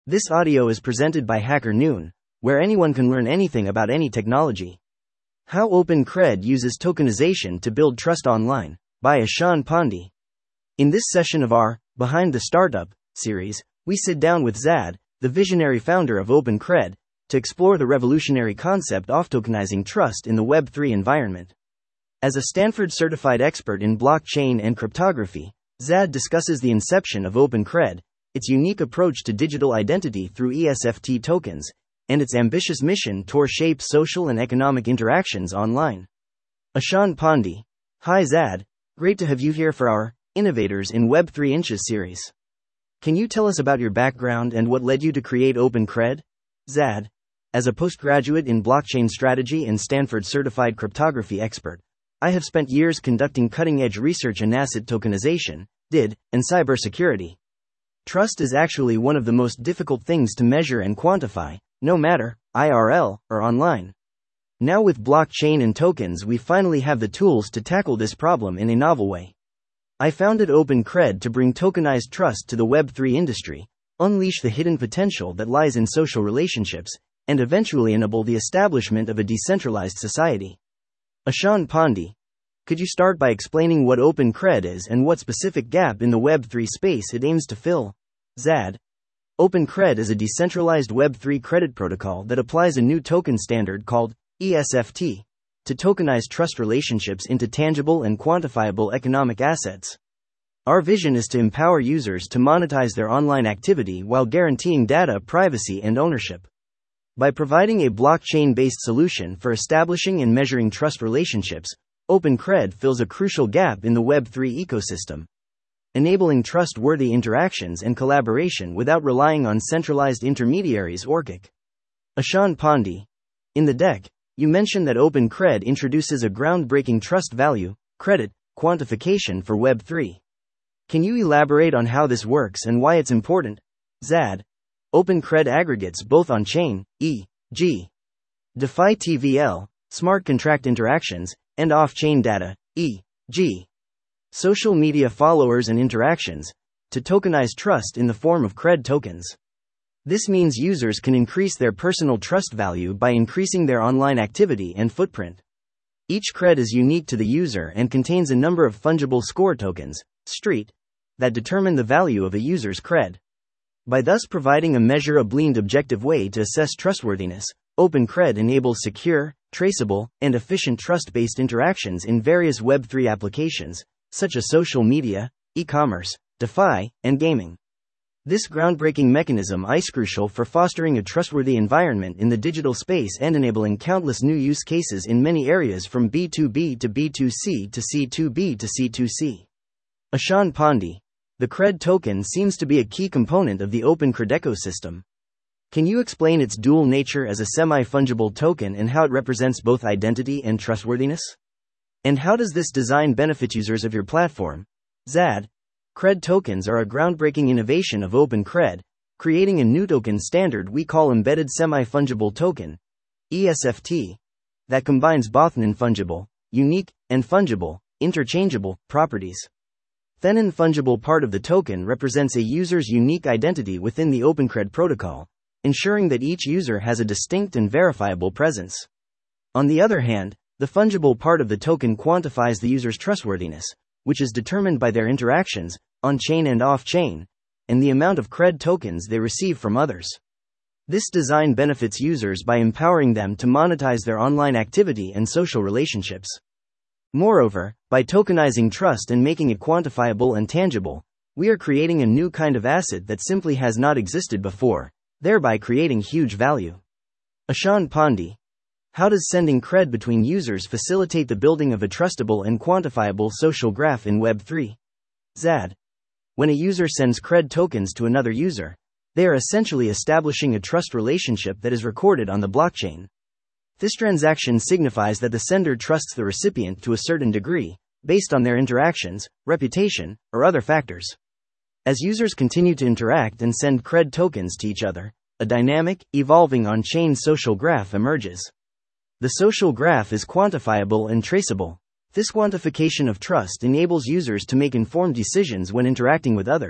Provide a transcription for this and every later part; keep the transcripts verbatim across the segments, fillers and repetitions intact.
This audio is presented by Hacker Noon, where anyone can learn anything about any technology. How OpenCred uses tokenization to build trust online, by Ishan Pandey. In this session of our Behind the Startup series, we sit down with Zad, the visionary founder of OpenCred, to explore the revolutionary concept of tokenizing trust in the Web three environment. As a Stanford-certified expert in blockchain and cryptography, Zad discusses the inception of OpenCred, its unique approach to digital identity through E S F T tokens, and its ambitious mission to shape social and economic interactions online. Ishan Pandey. Hi Zad, great to have you here for our Innovators in Web three Inches series. Can you tell us about your background and what led you to create OpenCred? Zad. As a postgraduate in blockchain strategy and Stanford-certified cryptography expert, I have spent years conducting cutting-edge research in asset tokenization, D I D, and cybersecurity. Trust is actually one of the most difficult things to measure and quantify, no matter I R L or online. Now with blockchain and tokens, we finally have the tools to tackle this problem in a novel way. I founded OpenCred to bring tokenized trust to the Web three industry, unleash the hidden potential that lies in social relationships, and eventually enable the establishment of a decentralized society. Ishan Pandey, could you start by explaining what OpenCred is and what specific gap in the Web three space it aims to fill? Zad. OpenCred is a decentralized Web three credit protocol that applies a new token standard called E S F T to tokenize trust relationships into tangible and quantifiable economic assets. Our vision is to empower users to monetize their online activity while guaranteeing data privacy and ownership. By providing a blockchain-based solution for establishing and measuring trust relationships, OpenCred fills a crucial gap in the Web three ecosystem, enabling trustworthy interactions and collaboration without relying on centralized intermediaries or C I C. Ishan Pandey. In the deck, you mentioned that OpenCred introduces a groundbreaking trust value, credit, quantification for Web three. Can you elaborate on how this works and why it's important? Zad. OpenCred aggregates both on-chain, for example DeFi T V L, smart contract interactions, and off-chain data, for example social media followers and interactions, to tokenize trust in the form of Cred tokens. This means users can increase their personal trust value by increasing their online activity and footprint. Each Cred is unique to the user and contains a number of fungible score tokens, street, that determine the value of a user's Cred. By thus providing a measurable, objective way to assess trustworthiness, OpenCred enables secure, traceable, and efficient trust-based interactions in various Web three applications, such as social media, e-commerce, DeFi, and gaming. This groundbreaking mechanism is crucial for fostering a trustworthy environment in the digital space and enabling countless new use cases in many areas from B two B to B two C to C two B to C two C. Ishan Pandey. The Cred token seems to be a key component of the OpenCred ecosystem. Can you explain its dual nature as a semi-fungible token and how it represents both identity and trustworthiness? And how does this design benefit users of your platform? Zad. Cred tokens are a groundbreaking innovation of OpenCred, creating a new token standard we call Embedded Semi-Fungible Token, E S F T, that combines both non-fungible, unique, and fungible, interchangeable, properties. The non-fungible part of the token represents a user's unique identity within the OpenCred protocol, ensuring that each user has a distinct and verifiable presence. On the other hand, the fungible part of the token quantifies the user's trustworthiness, which is determined by their interactions, on-chain and off-chain, and the amount of Cred tokens they receive from others. This design benefits users by empowering them to monetize their online activity and social relationships. Moreover, by tokenizing trust and making it quantifiable and tangible, we are creating a new kind of asset that simply has not existed before, thereby creating huge value. Ishan Pandey. How does sending Cred between users facilitate the building of a trustable and quantifiable social graph in Web three? Zad. When a user sends Cred tokens to another user, they are essentially establishing a trust relationship that is recorded on the blockchain. This transaction signifies that the sender trusts the recipient to a certain degree, based on their interactions, reputation, or other factors. As users continue to interact and send Cred tokens to each other, a dynamic, evolving on-chain social graph emerges. The social graph is quantifiable and traceable. This quantification of trust enables users to make informed decisions when interacting with others,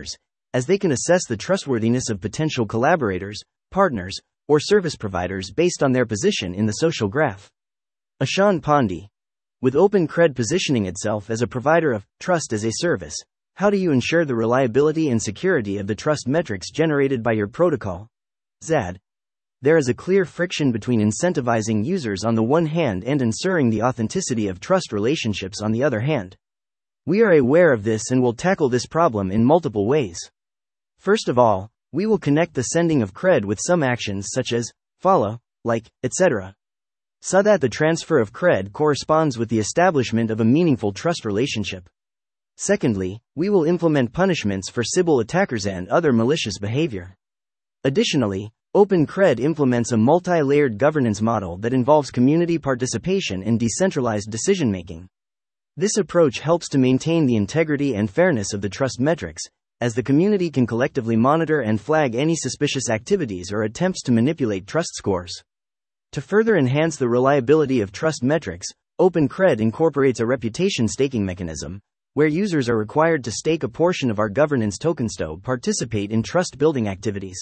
as they can assess the trustworthiness of potential collaborators, partners, or service providers based on their position in the social graph. Ashan Pandey. With OpenCred positioning itself as a provider of trust as a service, how do you ensure the reliability and security of the trust metrics generated by your protocol? Z A D. There is a clear friction between incentivizing users on the one hand and ensuring the authenticity of trust relationships on the other hand. We are aware of this and will tackle this problem in multiple ways. First of all, we will connect the sending of cred with some actions such as follow, like, et cetera, so that the transfer of cred corresponds with the establishment of a meaningful trust relationship. Secondly, we will implement punishments for Sybil attackers and other malicious behavior. Additionally, OpenCred implements a multi-layered governance model that involves community participation and decentralized decision-making. This approach helps to maintain the integrity and fairness of the trust metrics, as the community can collectively monitor and flag any suspicious activities or attempts to manipulate trust scores. To further enhance the reliability of trust metrics, OpenCred incorporates a reputation staking mechanism, where users are required to stake a portion of our governance tokens to participate in trust-building activities.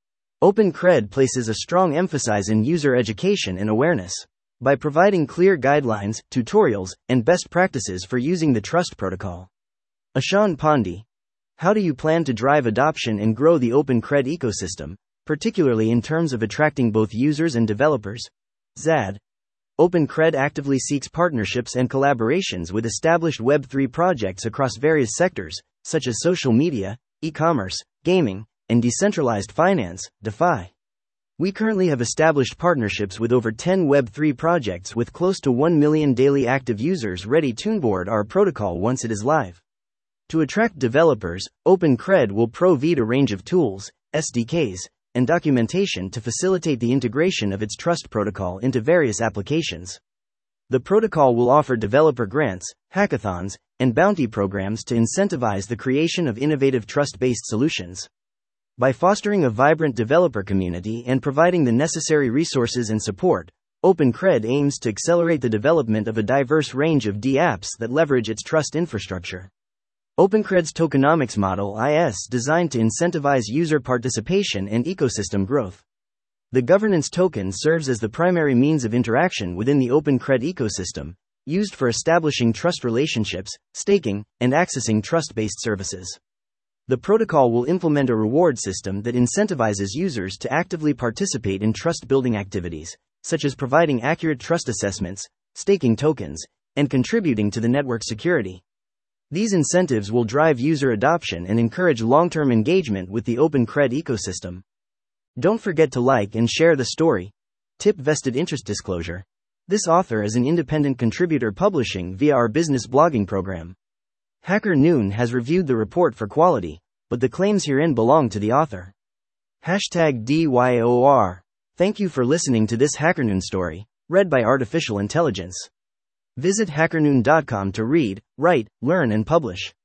OpenCred places a strong emphasis in user education and awareness. By providing clear guidelines, tutorials, and best practices for using the trust protocol. Ashan Pandey. How do you plan to drive adoption and grow the OpenCred ecosystem, particularly in terms of attracting both users and developers? Z A D. OpenCred actively seeks partnerships and collaborations with established Web three projects across various sectors, such as social media, e-commerce, gaming, and decentralized finance, DeFi. We currently have established partnerships with over ten Web three projects with close to one million daily active users ready to onboard our protocol once it is live. To attract developers, OpenCred will provide a range of tools, S D Ks, and documentation to facilitate the integration of its trust protocol into various applications. The protocol will offer developer grants, hackathons, and bounty programs to incentivize the creation of innovative trust-based solutions. By fostering a vibrant developer community and providing the necessary resources and support, OpenCred aims to accelerate the development of a diverse range of dApps that leverage its trust infrastructure. OpenCred's tokenomics model is designed to incentivize user participation and ecosystem growth. The governance token serves as the primary means of interaction within the OpenCred ecosystem, used for establishing trust relationships, staking, and accessing trust-based services. The protocol will implement a reward system that incentivizes users to actively participate in trust-building activities, such as providing accurate trust assessments, staking tokens, and contributing to the network security. These incentives will drive user adoption and encourage long-term engagement with the OpenCred ecosystem. Don't forget to like and share the story. Tip: vested interest disclosure. This author is an independent contributor publishing via our business blogging program. Hacker Noon has reviewed the report for quality, but the claims herein belong to the author. Hashtag D Y O R. Thank you for listening to this HackerNoon story, read by Artificial Intelligence. Visit hackernoon dot com to read, write, learn and publish.